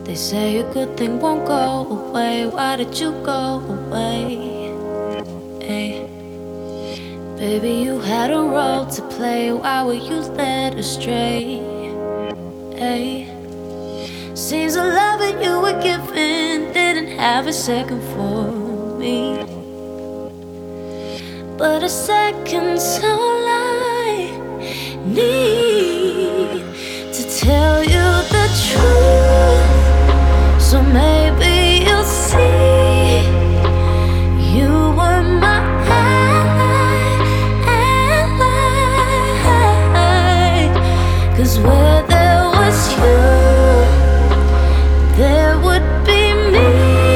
They say a good thing won't go away. Why did you go away? Hey. Baby, you had a role to play. Why were you led astray? Hey. Seems the love that you were given didn't have a second for me. But a second's all I need to tell you the truth. So maybe you'll see you were my ally. 'Cause where there was you, there would be me.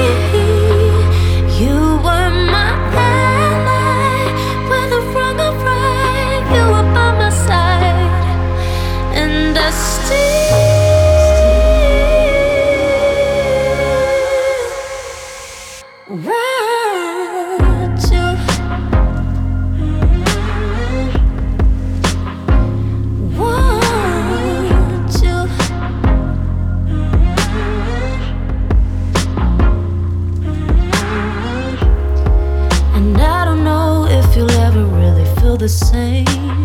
You were my ally. Whether wrong or right, you were by my side. And I still want you. Want you. And I don't know if you'll ever really feel the same,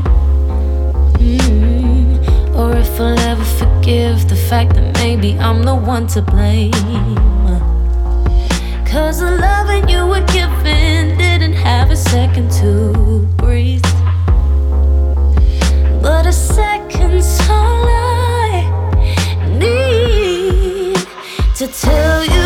or if I'll ever forgive the fact that maybe I'm the one to blame. 'Cause the love that you were given didn't have a second to breathe. But a second's all I need to tell you